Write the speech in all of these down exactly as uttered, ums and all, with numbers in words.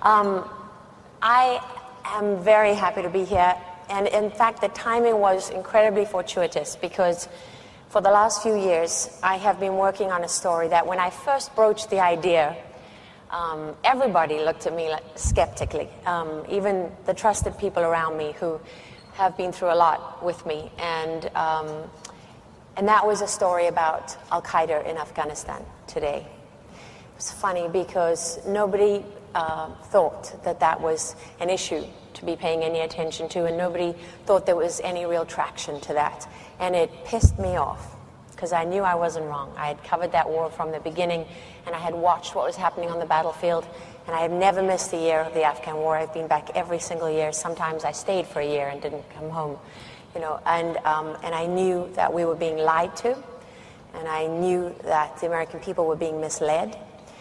Um, I am very happy to be here. And in fact, the timing was incredibly fortuitous because for the last few years, I have been working on a story that when I first broached the idea, um, everybody looked at me like, skeptically, um, even the trusted people around me who have been through a lot with me. And, um, and that was a story about Al-Qaeda in Afghanistan today. It's funny because nobody uh, thought that that was an issue to be paying any attention to, and nobody thought there was any real traction to that. And it pissed me off because I knew I wasn't wrong. I had covered that war from the beginning, and I had watched what was happening on the battlefield, and I had never missed a year of the Afghan war. I've been back every single year. Sometimes I stayed for a year and didn't come home, you know, and, um, and I knew that we were being lied to, and I knew that the American people were being misled.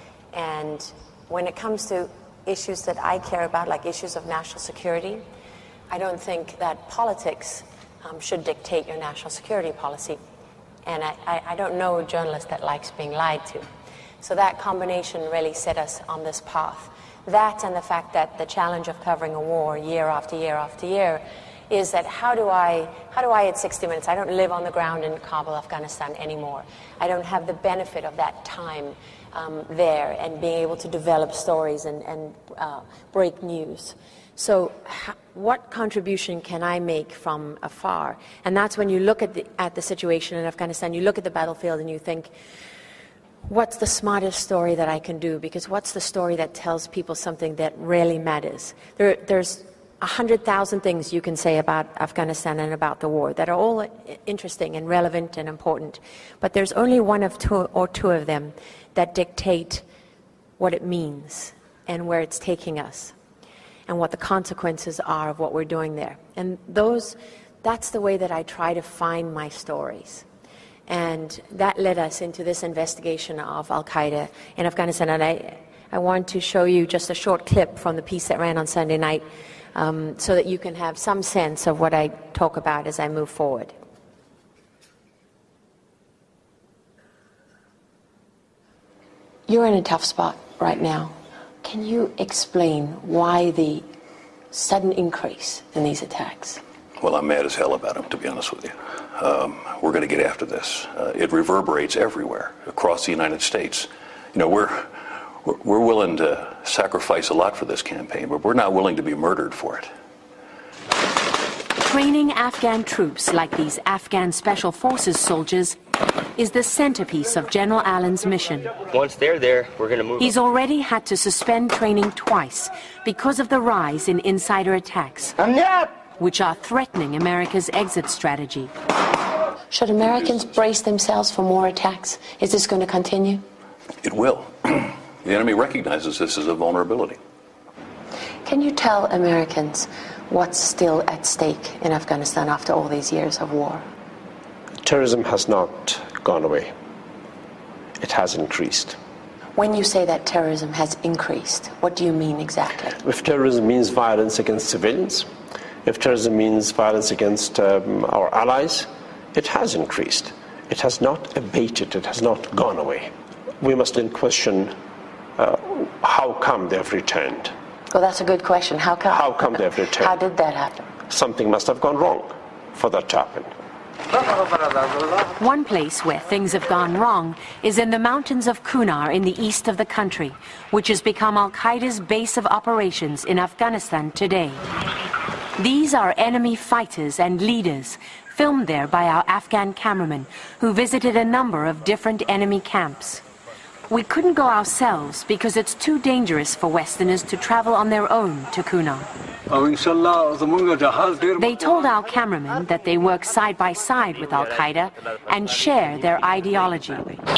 And when it comes to issues that I care about, like issues of national security, I don't think that politics um, should dictate your national security policy. And I, I, I don't know a journalist that likes being lied to. So that combination really set us on this path. That and the fact that the challenge of covering a war year after year after year is that how do I, how do I at sixty minutes, I don't live on the ground in Kabul, Afghanistan anymore. I don't have the benefit of that time um, there and being able to develop stories and, and uh, break news. So ha- what contribution can I make from afar? And that's when you look at the, at the situation in Afghanistan, you look at the battlefield and you think, what's the smartest story that I can do? Because what's the story that tells people something that really matters? There, there's a hundred thousand things you can say about Afghanistan and about the war that are all interesting and relevant and important. But there's only one of two or two of them that dictate what it means and where it's taking us and what the consequences are of what we're doing there. And those, that's the way that I try to find my stories. And that led us into this investigation of Al-Qaeda in Afghanistan. And I, I want to show you just a short clip from the piece that ran on Sunday night um, so that you can have some sense of what I talk about as I move forward. You're in a tough spot right now. Can you explain why the sudden increase in these attacks? Well, I'm mad as hell about them, to be honest with you. Um, we're going to get after this. Uh, it reverberates everywhere across the United States. You know, we're, we're we're willing to sacrifice a lot for this campaign, but we're not willing to be murdered for it. Training Afghan troops like these Afghan Special Forces soldiers is the centerpiece of General Allen's mission. Once they're there, we're going to move. He's already had to suspend training twice because of the rise in insider attacks, which are threatening America's exit strategy. Should Americans brace themselves for more attacks? Is this going to continue? It will. The enemy recognizes this as a vulnerability. Can you tell Americans what's still at stake in Afghanistan after all these years of war? Terrorism has not gone away. It has increased. When you say that terrorism has increased, what do you mean exactly? If terrorism means violence against civilians, if terrorism means violence against um, our allies, it has increased. It has not abated. It has not gone away. We must then question uh, how come they've returned. Well, that's a good question. How come? How come they've returned? How did that happen? Something must have gone wrong for that to happen. One place where things have gone wrong is in the mountains of Kunar in the east of the country, which has become Al-Qaeda's base of operations in Afghanistan today. These are enemy fighters and leaders, filmed there by our Afghan cameraman, who visited a number of different enemy camps. We couldn't go ourselves because it's too dangerous for Westerners to travel on their own to Kunar. They told our cameraman that they work side by side with Al-Qaeda and share their ideology.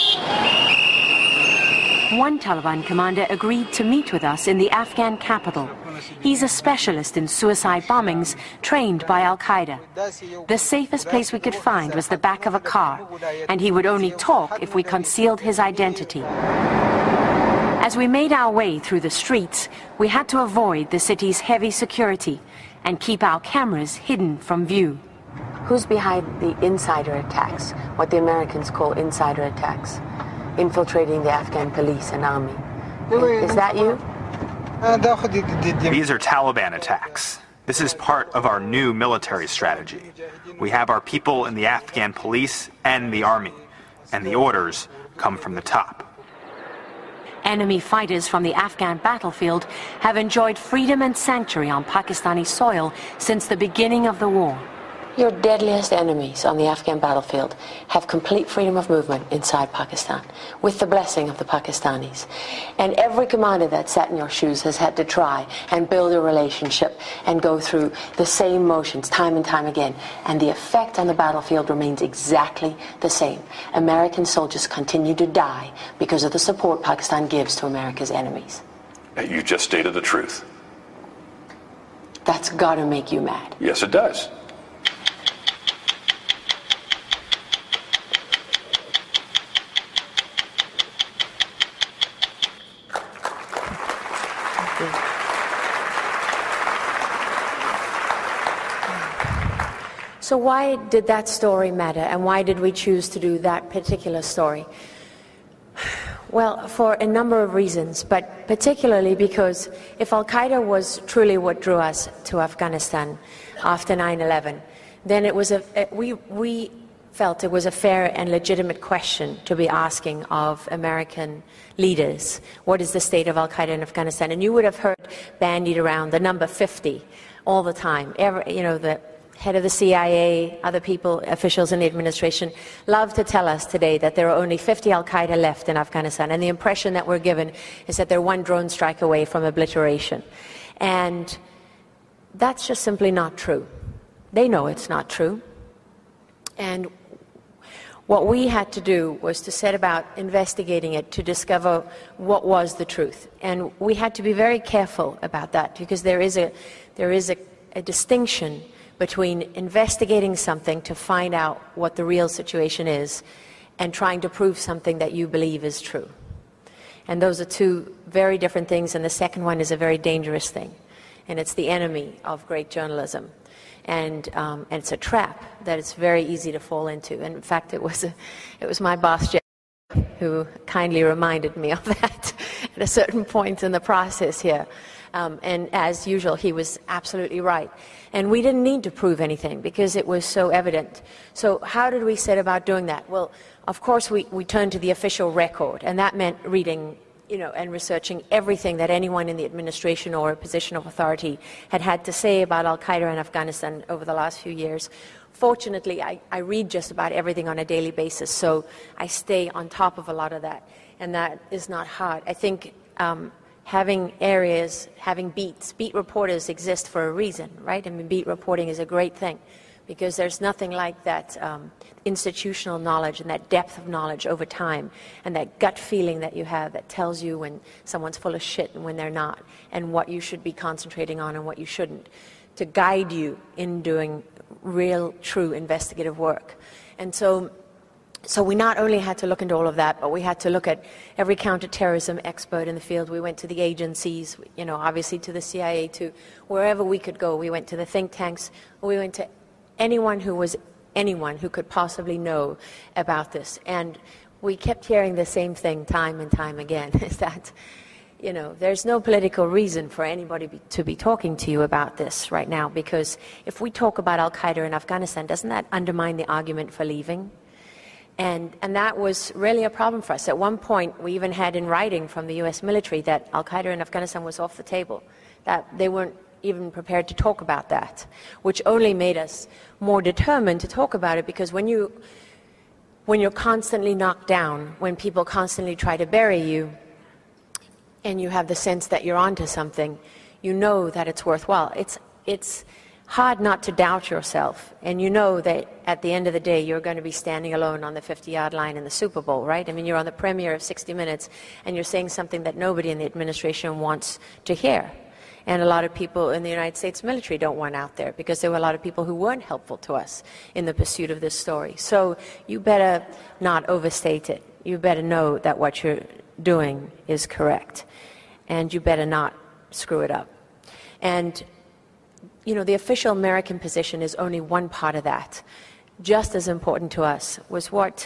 One Taliban commander agreed to meet with us in the Afghan capital. He's a specialist in suicide bombings, trained by Al-Qaeda. The safest place we could find was the back of a car, and he would only talk if we concealed his identity. As we made our way through the streets, we had to avoid the city's heavy security and keep our cameras hidden from view. Who's behind the insider attacks, what the Americans call insider attacks, infiltrating the Afghan police and army? Is that you? These are Taliban attacks. This is part of our new military strategy. We have our people in the Afghan police and the army, and the orders come from the top. Enemy fighters from the Afghan battlefield have enjoyed freedom and sanctuary on Pakistani soil since the beginning of the war. Your deadliest enemies on the Afghan battlefield have complete freedom of movement inside Pakistan, with the blessing of the Pakistanis. And every commander that sat in your shoes has had to try and build a relationship and go through the same motions time and time again. And the effect on the battlefield remains exactly the same. American soldiers continue to die because of the support Pakistan gives to America's enemies. You just stated the truth. That's got to make you mad. Yes, it does. So why did that story matter, and why did we choose to do that particular story? Well, for a number of reasons, but particularly because if Al-Qaeda was truly what drew us to Afghanistan after nine eleven, then it was a, we, we felt it was a fair and legitimate question to be asking of American leaders. What is the state of Al-Qaeda in Afghanistan? And you would have heard bandied around the number fifty all the time. Every, you know, the head of the C I A, other people, officials in the administration, love to tell us today that there are only fifty Al-Qaeda left in Afghanistan, and the impression that we're given is that they're one drone strike away from obliteration. And that's just simply not true. They know it's not true. And what we had to do was to set about investigating it to discover what was the truth. And we had to be very careful about that, because there is a, there is a, a distinction between investigating something to find out what the real situation is and trying to prove something that you believe is true. And those are two very different things, and the second one is a very dangerous thing. And it's the enemy of great journalism. And, um, and it's a trap that it's very easy to fall into. And in fact, it was, a, it was my boss, Jeff, who kindly reminded me of that at a certain point in the process here. Um, and as usual, he was absolutely right. And we didn't need to prove anything because it was so evident. So how did we set about doing that? Well, of course, we, we turned to the official record, and that meant reading, you know, and researching everything that anyone in the administration or a position of authority had had to say about Al-Qaeda in Afghanistan over the last few years. Fortunately, I, I read just about everything on a daily basis, so I stay on top of a lot of that, and that is not hard. I think um, having areas, having beats, beat reporters exist for a reason, right? I mean, beat reporting is a great thing, because there's nothing like that um, institutional knowledge and that depth of knowledge over time, and that gut feeling that you have that tells you when someone's full of shit and when they're not, and what you should be concentrating on and what you shouldn't, to guide you in doing real, true investigative work. And so So we not only had to look into all of that, but we had to look at every counterterrorism expert in the field. We went to the agencies, you know, obviously to the C I A, to wherever we could go. We went to the think tanks. We went to anyone who was anyone who could possibly know about this. And we kept hearing the same thing time and time again, is that, you know, there's no political reason for anybody be, to be talking to you about this right now, because if we talk about Al-Qaeda in Afghanistan, doesn't that undermine the argument for leaving? And, and that was really a problem for us. At one point, we even had in writing from the U S military that Al-Qaeda in Afghanistan was off the table, that they weren't even prepared to talk about that, which only made us more determined to talk about it, because when, you, when you're constantly knocked down, when people constantly try to bury you, and you have the sense that you're onto something, you know that it's worthwhile. It's, it's hard not to doubt yourself, and you know that at the end of the day you're going to be standing alone on the fifty-yard line in the Super Bowl, right? I mean, you're on the premiere of sixty minutes, and you're saying something that nobody in the administration wants to hear. And a lot of people in the United States military don't want out there, because there were a lot of people who weren't helpful to us in the pursuit of this story. So you better not overstate it. You better know that what you're doing is correct, and you better not screw it up. And you know, the official American position is only one part of that. Just as important to us was what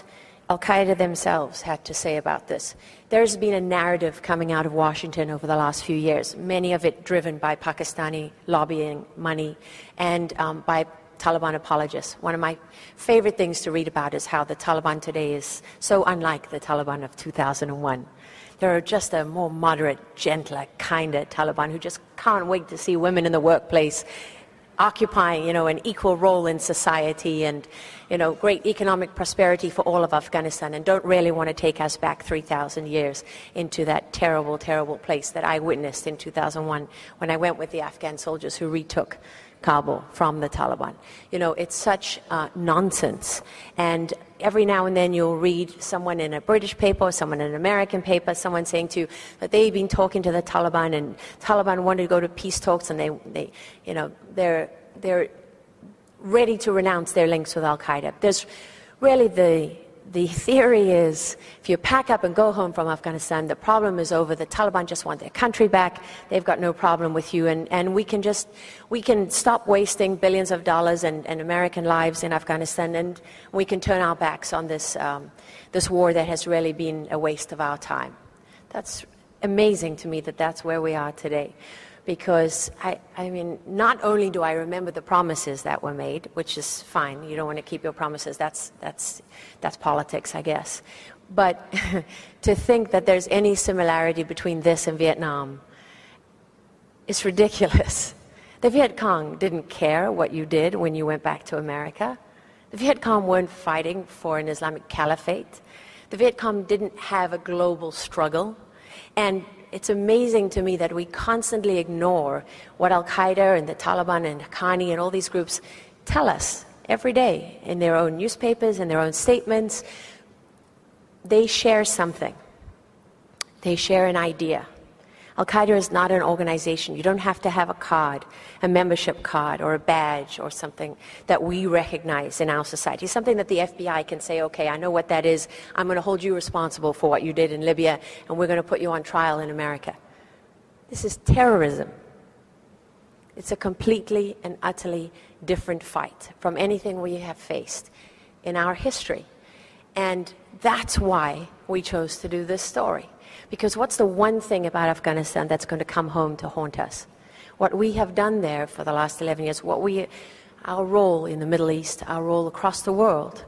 Al-Qaeda themselves had to say about this. There's been a narrative coming out of Washington over the last few years, many of it driven by Pakistani lobbying money and um, by Taliban apologists. One of my favorite things to read about is how the Taliban today is so unlike the Taliban of two thousand one. They're just a more moderate, gentler, kinder Taliban who just can't wait to see women in the workplace occupying, you know, an equal role in society and, you know, great economic prosperity for all of Afghanistan, and don't really want to take us back three thousand years into that terrible, terrible place that I witnessed in two thousand one when I went with the Afghan soldiers who retook Kabul from the Taliban. You know, it's such uh, nonsense. And every now and then you'll read someone in a British paper or someone in an American paper, someone saying to you that they've been talking to the Taliban and Taliban wanted to go to peace talks and they, they you know, they're, they're ready to renounce their links with Al-Qaeda. There's really the, the theory is if you pack up and go home from Afghanistan, the problem is over. The Taliban just want their country back. They've got no problem with you. And, and we can just, we can stop wasting billions of dollars and, and American lives in Afghanistan, and we can turn our backs on this, um, this war that has really been a waste of our time. That's amazing to me that that's where we are today. Because, I, I mean, not only do I remember the promises that were made, which is fine, you don't want to keep your promises, that's, that's, that's politics, I guess. But to think that there's any similarity between this and Vietnam is ridiculous. The Viet Cong didn't care what you did when you went back to America. The Viet Cong weren't fighting for an Islamic caliphate. The Viet Cong didn't have a global struggle. And it's amazing to me that we constantly ignore what Al-Qaeda and the Taliban and Haqqani and all these groups tell us every day in their own newspapers, in their own statements. They share something. They share an idea. Al-Qaeda is not an organization. You don't have to have a card, a membership card or a badge or something that we recognize in our society. Something that the F B I can say, okay, I know what that is. I'm going to hold you responsible for what you did in Libya, and we're going to put you on trial in America. This is terrorism. It's a completely and utterly different fight from anything we have faced in our history. And that's why we chose to do this story. Because what's the one thing about Afghanistan that's going to come home to haunt us? What we have done there for the last eleven years, what we, our role in the Middle East, our role across the world,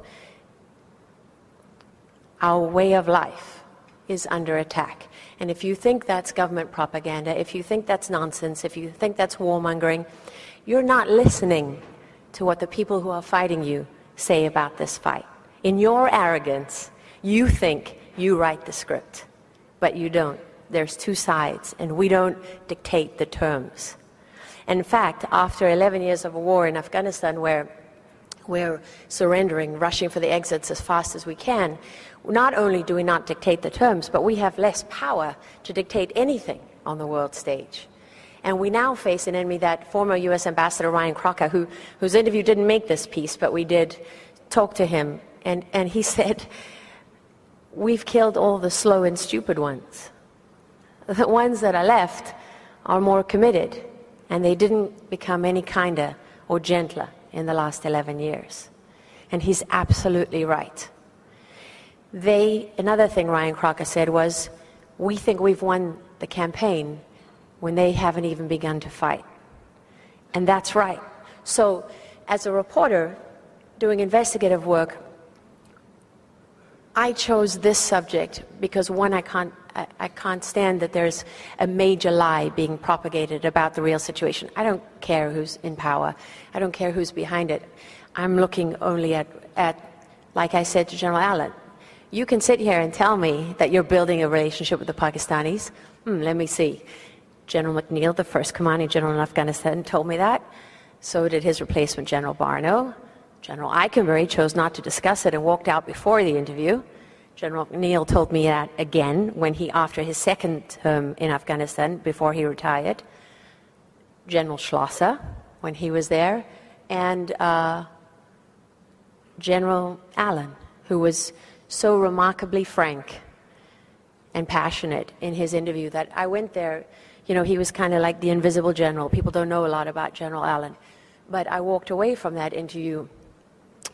our way of life is under attack. And if you think that's government propaganda, if you think that's nonsense, if you think that's warmongering, you're not listening to what the people who are fighting you say about this fight. In your arrogance, you think you write the script. But you don't. There's two sides, and we don't dictate the terms. In fact, after eleven years of a war in Afghanistan where we're surrendering, rushing for the exits as fast as we can, not only do we not dictate the terms, but we have less power to dictate anything on the world stage. And we now face an enemy, that former U S Ambassador Ryan Crocker, who, whose interview didn't make this piece, but we did talk to him, and, and he said, we've killed all the slow and stupid ones. The ones that are left are more committed, and they didn't become any kinder or gentler in the last eleven years. And he's absolutely right. They, another thing Ryan Crocker said was, we think we've won the campaign when they haven't even begun to fight. And that's right. So, as a reporter doing investigative work, I chose this subject because, one, I can't, I, I can't stand that there's a major lie being propagated about the real situation. I don't care who's in power. I don't care who's behind it. I'm looking only at, at, like I said to General Allen, you can sit here and tell me that you're building a relationship with the Pakistanis. Hmm, let me see. General McNeil, the first commanding general in Afghanistan, told me that. So did his replacement, General Barno. General Eikenberry chose not to discuss it and walked out before the interview. General McNeil told me that again when he, after his second term in Afghanistan, before he retired. General Schlosser, when he was there, and uh, General Allen, who was so remarkably frank and passionate in his interview that I went there. You know, he was kind of like the invisible general. People don't know a lot about General Allen. But I walked away from that interview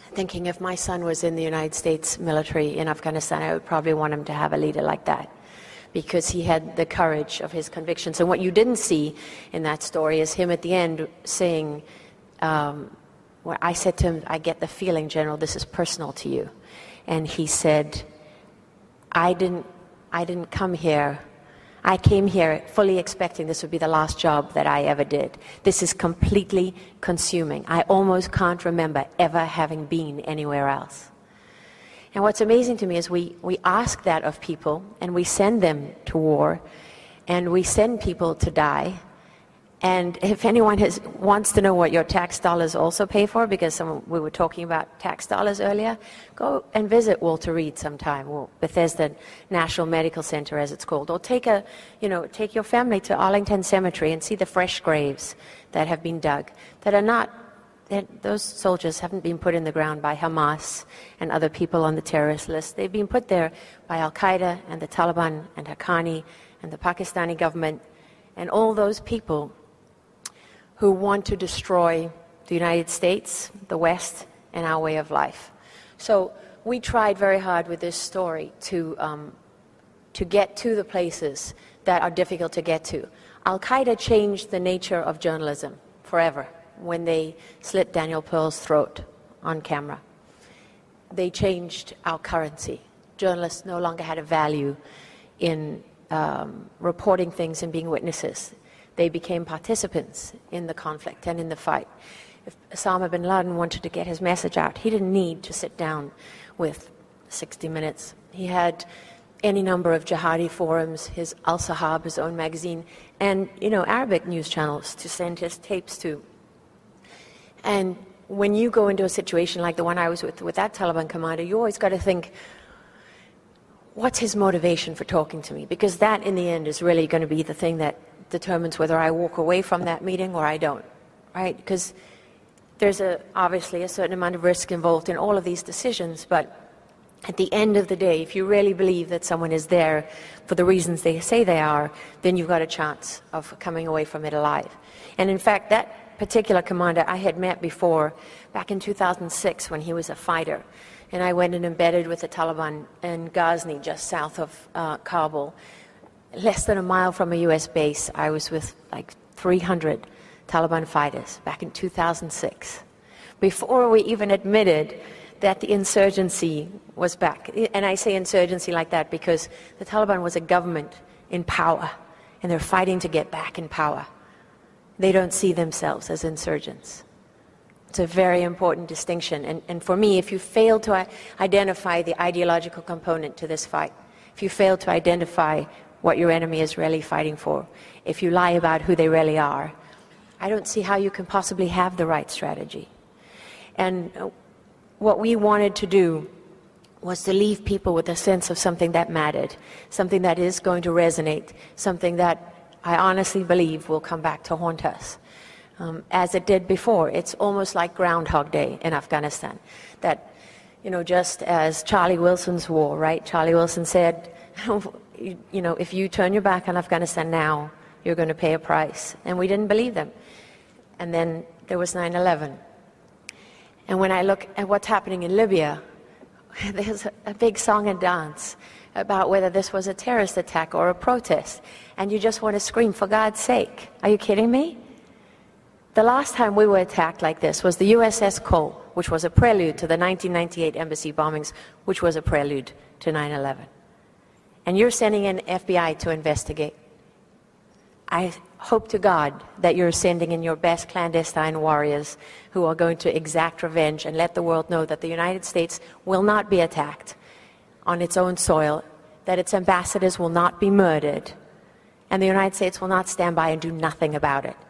thinking if my son was in the United States military in Afghanistan, I would probably want him to have a leader like that, because he had the courage of his convictions. And what you didn't see in that story is him at the end saying, um, well, I said to him, I get the feeling, General, this is personal to you. And he said, I didn't, I didn't come here. I came here fully expecting this would be the last job that I ever did. This is completely consuming. I almost can't remember ever having been anywhere else. And what's amazing to me is we, we ask that of people, and we send them to war, and we send people to die. And if anyone has, wants to know what your tax dollars also pay for, because some, we were talking about tax dollars earlier, go and visit Walter Reed sometime, or Bethesda National Medical Center as it's called, or take a, you know, take your family to Arlington Cemetery and see the fresh graves that have been dug, that are not, that those soldiers haven't been put in the ground by Hamas and other people on the terrorist list. They've been put there by Al-Qaeda and the Taliban and Haqqani and the Pakistani government and all those people who want to destroy the United States, the West, and our way of life. So we tried very hard with this story to, um, to get to the places that are difficult to get to. Al-Qaeda changed the nature of journalism forever when they slit Daniel Pearl's throat on camera. They changed our currency. Journalists no longer had a value in um, reporting things and being witnesses. They became participants in the conflict and in the fight. If Osama bin Laden wanted to get his message out, he didn't need to sit down with sixty minutes. He had any number of jihadi forums, his Al-Sahab, his own magazine, and, you know, Arabic news channels to send his tapes to. And when you go into a situation like the one I was with, with that Taliban commander, you always got to think, what's his motivation for talking to me? Because that, in the end, is really going to be the thing that determines whether I walk away from that meeting or I don't, right? Because there's a, obviously a certain amount of risk involved in all of these decisions, but at the end of the day, if you really believe that someone is there for the reasons they say they are, then you've got a chance of coming away from it alive. And in fact, that particular commander I had met before, back in two thousand six when he was a fighter, and I went and embedded with the Taliban in Ghazni, just south of uh, Kabul. Less than a mile from a U S base, I was with like three hundred Taliban fighters back in two thousand six, before we even admitted that the insurgency was back. And I say insurgency like that because the Taliban was a government in power, and they're fighting to get back in power. They don't see themselves as insurgents. It's a very important distinction. And, and for me, if you fail to identify the ideological component to this fight, if you fail to identify what your enemy is really fighting for, if you lie about who they really are, I don't see how you can possibly have the right strategy. And what we wanted to do was to leave people with a sense of something that mattered, something that is going to resonate, something that I honestly believe will come back to haunt us. Um, as it did before. It's almost like Groundhog Day in Afghanistan. That, you know, just as Charlie Wilson's war, right? Charlie Wilson said, you, you know, if you turn your back on Afghanistan now, you're going to pay a price. And we didn't believe them. And then there was nine eleven. And when I look at what's happening in Libya, there's a, a big song and dance about whether this was a terrorist attack or a protest. And you just want to scream, for God's sake. Are you kidding me? The last time we were attacked like this was the U S S Cole, which was a prelude to the nineteen ninety-eight embassy bombings, which was a prelude to nine eleven. And you're sending in F B I to investigate. I hope to God that you're sending in your best clandestine warriors who are going to exact revenge and let the world know that the United States will not be attacked on its own soil, that its ambassadors will not be murdered, and the United States will not stand by and do nothing about it.